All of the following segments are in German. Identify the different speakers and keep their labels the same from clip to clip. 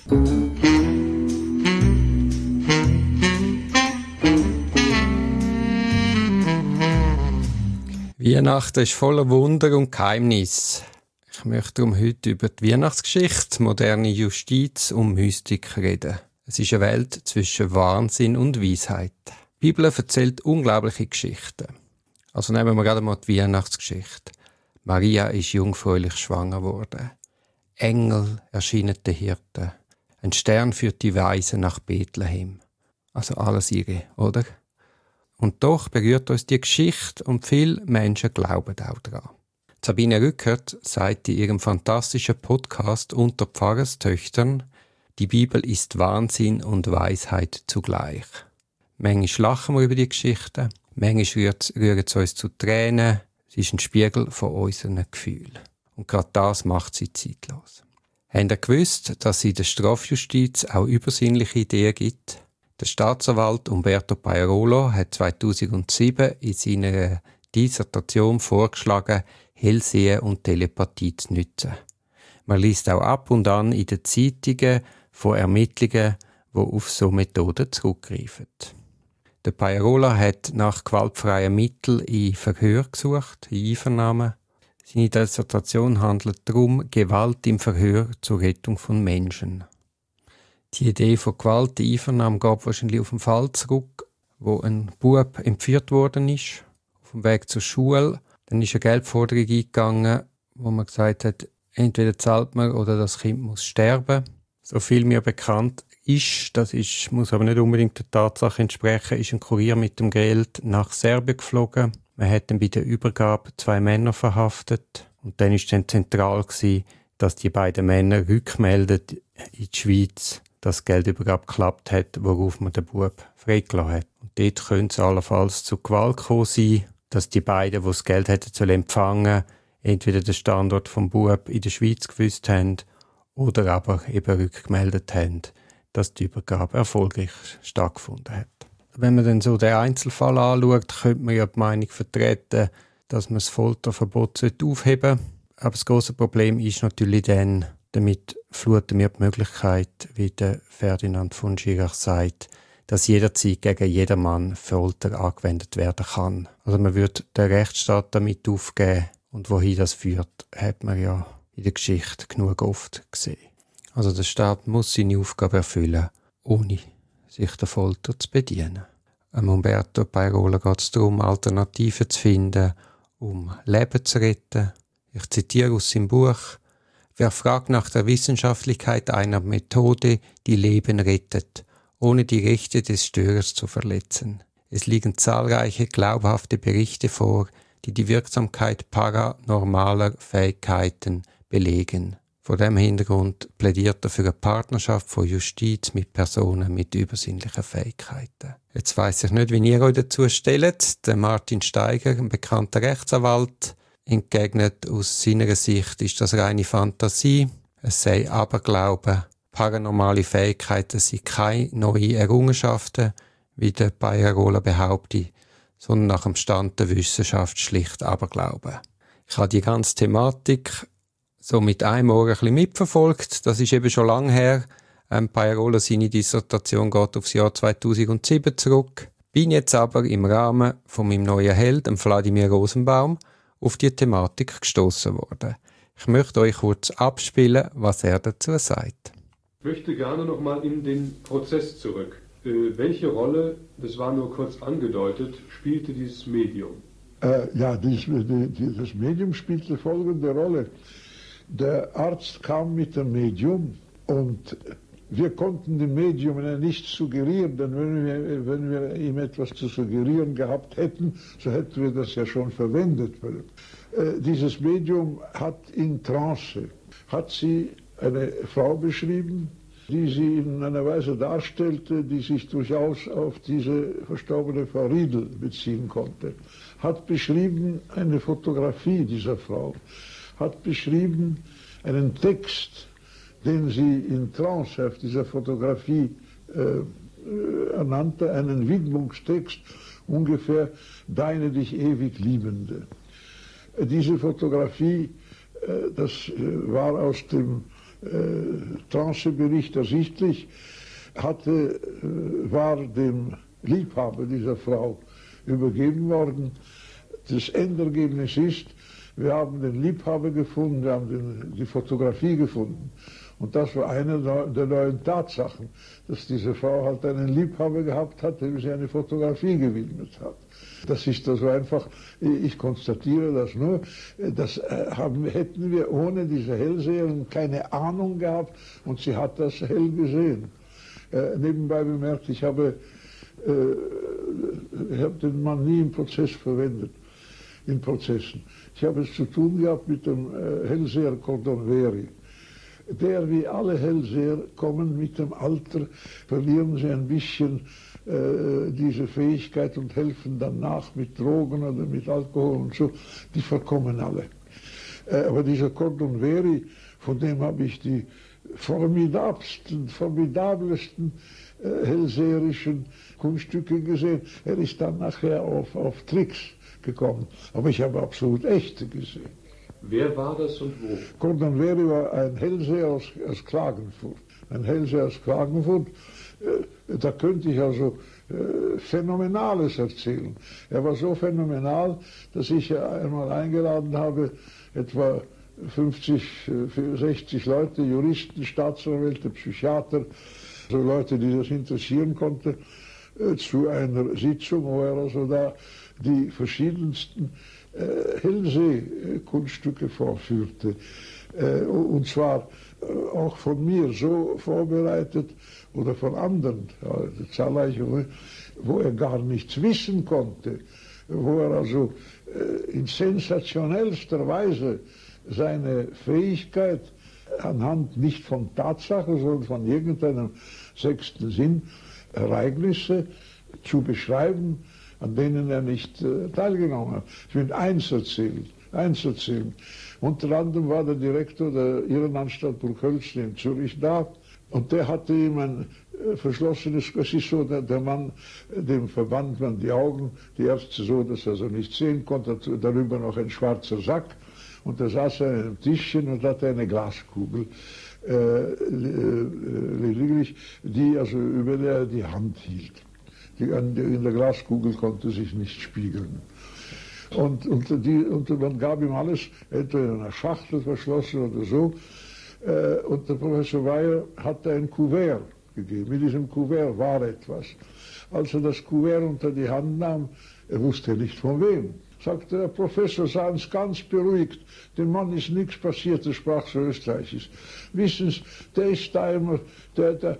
Speaker 1: Weihnachten ist voller Wunder und Geheimnis. Ich möchte darum heute über die Weihnachtsgeschichte, moderne Justiz und Mystik reden. Es ist eine Welt zwischen Wahnsinn und Weisheit. Die Bibel erzählt unglaubliche Geschichten. Also nehmen wir gerade mal die Weihnachtsgeschichte. Maria ist jungfräulich schwanger geworden. Engel erschienen den Hirten. Ein Stern führt die Weisen nach Bethlehem. Also alles ihre, oder? Und doch berührt uns die Geschichte und viele Menschen glauben auch daran. Sabine Rückert sagt in ihrem fantastischen Podcast «Unter Pfarrerstöchtern», die Bibel ist Wahnsinn und Weisheit zugleich. Manchmal lachen wir über die Geschichten, manchmal rühren sie uns zu Tränen. Sie ist ein Spiegel von unseren Gefühlen. Und gerade das macht sie zeitlos. Habt ihr gewusst, dass es in der Strafjustiz auch übersinnliche Ideen gibt? Der Staatsanwalt Umberto Pajarolo hat 2007 in seiner Dissertation vorgeschlagen, Hellsehen und Telepathie zu nutzen. Man liest auch ab und an in den Zeitungen von Ermittlungen, die auf so Methoden zurückgreifen. Der Pajarolo hat nach gewaltfreien Mitteln in Verhör gesucht, in Einvernahmen. Seine Dissertation handelt darum, Gewalt im Verhör zur Rettung von Menschen. Die Idee von Gewalt in Einvernahmen geht wahrscheinlich auf den Fall zurück, wo ein Bub entführt worden ist, auf dem Weg zur Schule. Dann ist eine Geldforderung eingegangen, wo man gesagt hat, entweder zahlt man oder das Kind muss sterben. So viel mir bekannt ist, muss aber nicht unbedingt der Tatsache entsprechen, ist ein Kurier mit dem Geld nach Serbien geflogen. Man hat dann bei der Übergabe 2 Männer verhaftet. Und dann war dann zentral gewesen, dass die beiden Männer rückmelden in die Schweiz, dass die Geldübergabe geklappt hat, worauf man den Bub freigelassen hat. Und dort könnte es allenfalls zu Gewalt gekommen sein, dass die beiden, die das Geld hätten empfangen, entweder den Standort vom Bub in der Schweiz gewusst haben oder aber eben rückgemeldet haben, dass die Übergabe erfolgreich stattgefunden hat. Wenn man dann so den Einzelfall anschaut, könnte man ja die Meinung vertreten, dass man das Folterverbot aufheben sollte. Aber das grosse Problem ist natürlich dann, damit fluten wir die Möglichkeit, wie der Ferdinand von Schirach sagt, dass jederzeit gegen jedermann Folter angewendet werden kann. Also man würde den Rechtsstaat damit aufgeben und wohin das führt, hat man ja in der Geschichte genug oft gesehen. Also der Staat muss seine Aufgabe erfüllen, ohne sich der Folter zu bedienen. Umberto Pajarolo geht es darum, Alternativen zu finden, um Leben zu retten. Ich zitiere aus seinem Buch: Wer fragt nach der Wissenschaftlichkeit einer Methode, die Leben rettet, ohne die Rechte des Störers zu verletzen? Es liegen zahlreiche glaubhafte Berichte vor, die die Wirksamkeit paranormaler Fähigkeiten belegen. Vor dem Hintergrund plädiert er für eine Partnerschaft von Justiz mit Personen mit übersinnlichen Fähigkeiten. Jetzt weiss ich nicht, wie ihr euch dazu stellt. Der Martin Steiger, ein bekannter Rechtsanwalt, entgegnet, aus seiner Sicht ist das reine Fantasie. Es sei Aberglaube. Paranormale Fähigkeiten sind keine neuen Errungenschaften, wie der Pajarolo behauptet, sondern nach dem Stand der Wissenschaft schlicht Aberglaube. Ich habe die ganze Thematik so mit einem Ohr ein bisschen mitverfolgt. Das ist eben schon lange her. Pajarolo, seine Dissertation geht aufs Jahr 2007 zurück. Bin jetzt aber im Rahmen von meinem neuen Held, Wladimir Rosenbaum, auf die Thematik gestoßen worden. Ich möchte euch kurz abspielen, was er dazu sagt.
Speaker 2: Ich möchte gerne nochmal in den Prozess zurück. Welche Rolle, das war nur kurz angedeutet, spielte dieses Medium?
Speaker 3: Das Medium spielte folgende Rolle. Der Arzt kam mit dem Medium und wir konnten dem Medium nichts suggerieren, denn wenn wir ihm etwas zu suggerieren gehabt hätten, so hätten wir das ja schon verwendet. Dieses Medium hat in Trance, hat sie eine Frau beschrieben, die sie in einer Weise darstellte, die sich durchaus auf diese verstorbene Frau Riedel beziehen konnte. Hat beschrieben eine Fotografie dieser Frau, hat beschrieben einen Text, den sie in Trance auf dieser Fotografie ernannte, einen Widmungstext, ungefähr Deine dich ewig Liebende. Diese Fotografie, das war aus dem Trancebericht ersichtlich, war dem Liebhaber dieser Frau übergeben worden. Das Endergebnis ist, wir haben den Liebhaber gefunden, wir haben die Fotografie gefunden. Und das war eine der neuen Tatsachen, dass diese Frau halt einen Liebhaber gehabt hat, dem sie eine Fotografie gewidmet hat. Das ist also einfach, ich konstatiere das nur, das hätten wir ohne diese Hellseherin keine Ahnung gehabt und sie hat das hell gesehen. Nebenbei bemerkt, ich habe den Mann nie im Prozess verwendet, in Prozessen. Ich habe es zu tun gehabt mit dem Hellseher Cordonveri. Der, wie alle Hellseher, kommen mit dem Alter, verlieren sie ein bisschen diese Fähigkeit und helfen dann nach mit Drogen oder mit Alkohol und so. Die verkommen alle. Aber dieser Cordonveri, von dem habe ich die formidabelsten hellseherischen Kunststücke gesehen. Er ist dann nachher auf Tricks gekommen. Aber ich habe absolut echte gesehen.
Speaker 2: Wer war das und wo?
Speaker 3: Cordonveri war ein Hellseher aus Klagenfurt. Ein Hellseher aus Klagenfurt, da könnte ich also Phänomenales erzählen. Er war so phänomenal, dass ich einmal eingeladen habe, etwa 50, 60 Leute, Juristen, Staatsanwälte, Psychiater, so Leute, die das interessieren konnte, zu einer Sitzung, wo er also da die verschiedensten Hellseh-Kunststücke vorführte. Und zwar auch von mir so vorbereitet oder von anderen, zahlreiche, wo er gar nichts wissen konnte, wo er also in sensationellster Weise seine Fähigkeit anhand nicht von Tatsachen, sondern von irgendeinem sechsten Sinn Ereignisse zu beschreiben, an denen er nicht teilgenommen hat. Ich will eins erzählen. Unter anderem war der Direktor der Irrenanstalt Burghölzli in Zürich da und der hatte ihm ein verschlossenes, es ist so, der Mann, dem verband man die Augen, die Ärzte so, dass er so nicht sehen konnte, darüber noch ein schwarzer Sack und da saß er an einem Tischchen und hatte eine Glaskugel, lediglich, die also über der er die Hand hielt. In der Glaskugel konnte sich nicht spiegeln. Und man gab ihm alles, entweder in einer Schachtel verschlossen oder so. Und der Professor Weyer hatte ein Kuvert gegeben. Mit diesem Kuvert war etwas. Als er das Kuvert unter die Hand nahm, er wusste nicht von wem. Sagte der Professor, seien Sie ganz beruhigt, dem Mann ist nichts passiert, der sprach so österreichisch. Wissen Sie, der ist da immer, der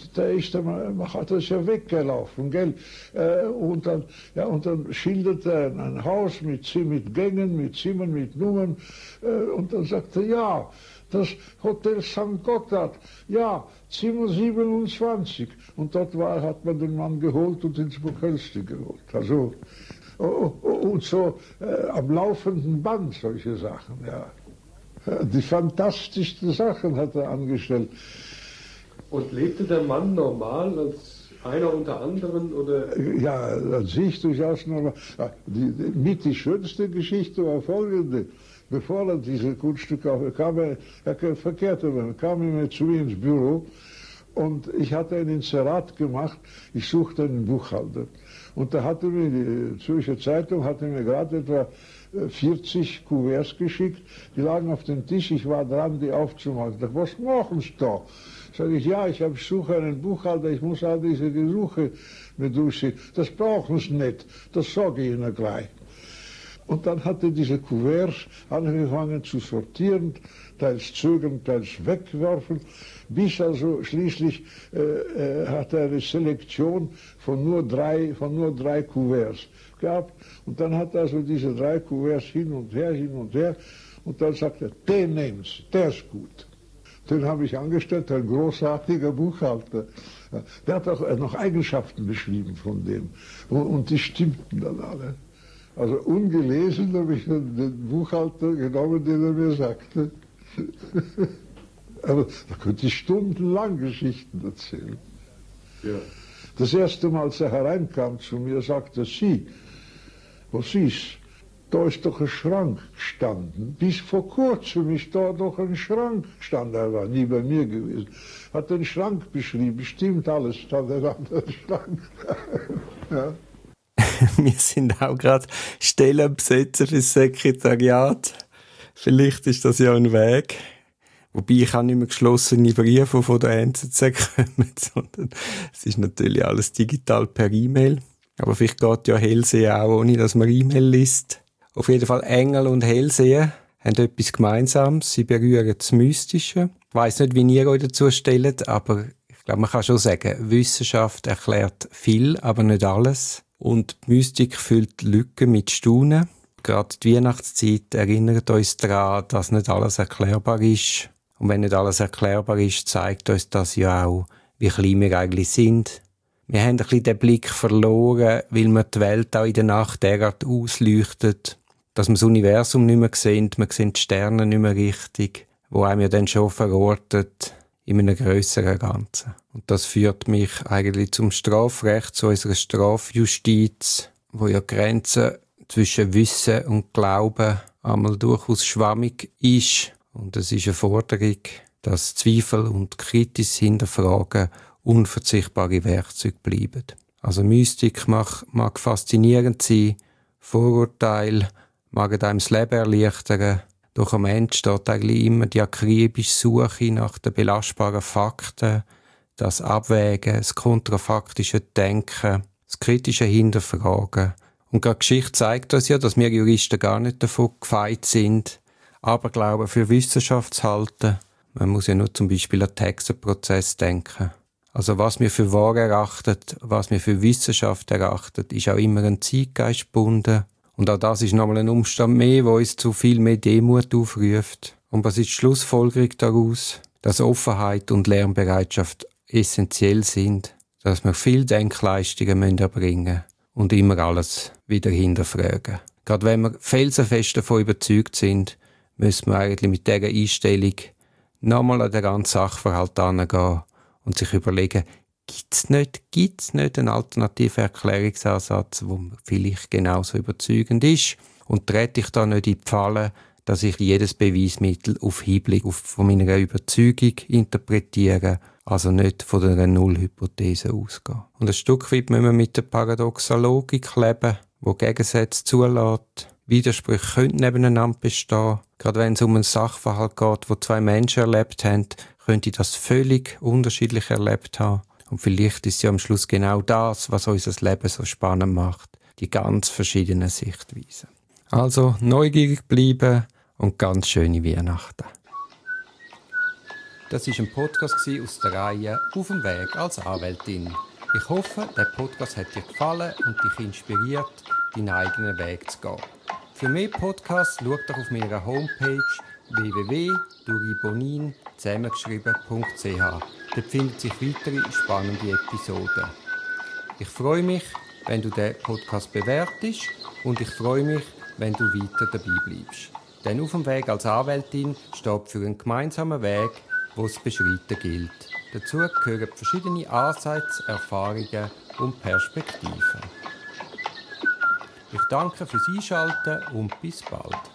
Speaker 3: ist ja weggelaufen, gell? Und dann schilderte er ein Haus mit Gängen, mit Zimmern, mit Nummern, und dann sagte er, ja, das Hotel St. Gotthard, ja, Zimmer 27. Und dort hat man den Mann geholt und ins Burghölzli geholt. Also, und so am laufenden Band solche Sachen, ja. Die fantastischsten Sachen hat er angestellt.
Speaker 2: Und lebte der Mann normal als einer unter anderen, oder? Ja,
Speaker 3: an sich durchaus normal. Die schönste Geschichte war folgende. Bevor er diese Kunststücke kam, er kam immer zu mir ins Büro und ich hatte ein Inserat gemacht, ich suchte einen Buchhalter. Und da hatte mir die Zürcher Zeitung gerade etwa 40 Kuverts geschickt, die lagen auf dem Tisch, ich war dran, die aufzumachen. Ich dachte, was machen Sie da? Sage ich, ja, ich suche einen Buchhalter, ich muss all diese Gesuche mit durchsehen. Das brauchen Sie nicht, das sage ich Ihnen gleich. Und dann hatte diese Kuverts angefangen zu sortieren, teils zögern, teils wegwerfen, bis also schließlich hatte er eine Selektion von nur drei Kuverts gehabt. Und dann hat er also diese 3 Kuverts hin und her, und dann sagte er, den nehmen Sie, der ist gut. Den habe ich angestellt, ein großartiger Buchhalter. Der hat auch noch Eigenschaften beschrieben von dem. Und die stimmten dann alle. Also ungelesen habe ich den Buchhalter genommen, den er mir sagte. Aber da könnte ich stundenlang Geschichten erzählen. Ja. Das erste Mal, als er hereinkam zu mir, sagte sie, was ist? da ist doch ein Schrank gestanden. Bis vor kurzem ist da doch ein Schrank gestanden. Er war nie bei mir gewesen. Hat den Schrank beschrieben, stimmt alles, stand er an der Schrank. Ja.
Speaker 1: Wir sind auch gerade Stellenbesetzer fürs Sekretariat. Vielleicht ist das ja ein Weg. Wobei ich auch nicht mehr geschlossene Briefe von der NZZ kommen, sondern es ist natürlich alles digital per E-Mail. Aber vielleicht geht ja Hellsehen auch, ohne dass man E-Mail liest. Auf jeden Fall Engel und Hellsehen haben etwas Gemeinsames. Sie berühren das Mystische. Ich weiss nicht, wie ihr euch dazu stellt, aber ich glaube, man kann schon sagen, Wissenschaft erklärt viel, aber nicht alles. Und die Mystik füllt Lücken mit Staunen. Gerade die Weihnachtszeit erinnert uns daran, dass nicht alles erklärbar ist. Und wenn nicht alles erklärbar ist, zeigt uns das ja auch, wie klein wir eigentlich sind. Wir haben ein bisschen den Blick verloren, weil wir die Welt auch in der Nacht derart ausleuchtet, dass wir das Universum nicht mehr sehen, wir sehen die Sterne nicht mehr richtig, wo einem ja dann schon verortet in einem grösseren Ganzen. Und das führt mich eigentlich zum Strafrecht, zu unserer Strafjustiz, wo ja die Grenze zwischen Wissen und Glauben einmal durchaus schwammig ist. Und es ist eine Forderung, dass Zweifel und kritisches Hinterfragen unverzichtbare Werkzeuge bleiben. Also Mystik mag faszinierend sein, Vorurteile mag einem das Leben erleichtern, doch am Ende steht eigentlich immer die akribische Suche nach den belastbaren Fakten, das Abwägen, das kontrafaktische Denken, das kritische Hinterfragen. Und gerade die Geschichte zeigt uns ja, dass wir Juristen gar nicht davon gefeit sind, Aberglauben für Wissenschaft zu halten. Man muss ja nur zum Beispiel an den Hexenprozess denken. Also was wir für wahr erachten, was wir für Wissenschaft erachten, ist auch immer ein Zeitgeist gebunden. Und auch das ist nochmal ein Umstand mehr, der uns zu viel mehr Demut aufruft. Und was ist die Schlussfolgerung daraus? Dass Offenheit und Lernbereitschaft essentiell sind. Dass wir viel Denkleistungen erbringen müssen und immer alles wieder hinterfragen. Gerade wenn wir felsenfest davon überzeugt sind, müssen wir eigentlich mit dieser Einstellung nochmal an den ganzen Sachverhalt herangehen und sich überlegen, gibt's nicht einen alternativen Erklärungsansatz, der vielleicht genauso überzeugend ist? Und trete ich da nicht in die Falle, dass ich jedes Beweismittel auf Hinblick von meiner Überzeugung interpretiere, also nicht von einer Nullhypothese ausgehe. Und ein Stück weit müssen wir mit der paradoxen Logik leben, die Gegensätze zulässt. Widersprüche können nebeneinander bestehen. Gerade wenn es um einen Sachverhalt geht, wo zwei Menschen erlebt haben, könnte das völlig unterschiedlich erlebt haben. Und vielleicht ist ja am Schluss genau das, was unser Leben so spannend macht. Die ganz verschiedenen Sichtweisen. Also neugierig bleiben und ganz schöne Weihnachten. Das war ein Podcast aus der Reihe «Auf dem Weg als Anwältin». Ich hoffe, der Podcast hat dir gefallen und dich inspiriert, deinen eigenen Weg zu gehen. Für mehr Podcasts schau doch auf meiner Homepage www.duribonin.ch. Dort finden sich weitere spannende Episoden. Ich freue mich, wenn du den Podcast bewertest und ich freue mich, wenn du weiter dabei bleibst. Denn auf dem Weg als Anwältin steht für einen gemeinsamen Weg, den es zu beschreiten gilt. Dazu gehören verschiedene Ansätze, Erfahrungen und Perspektiven. Ich danke fürs Einschalten und bis bald.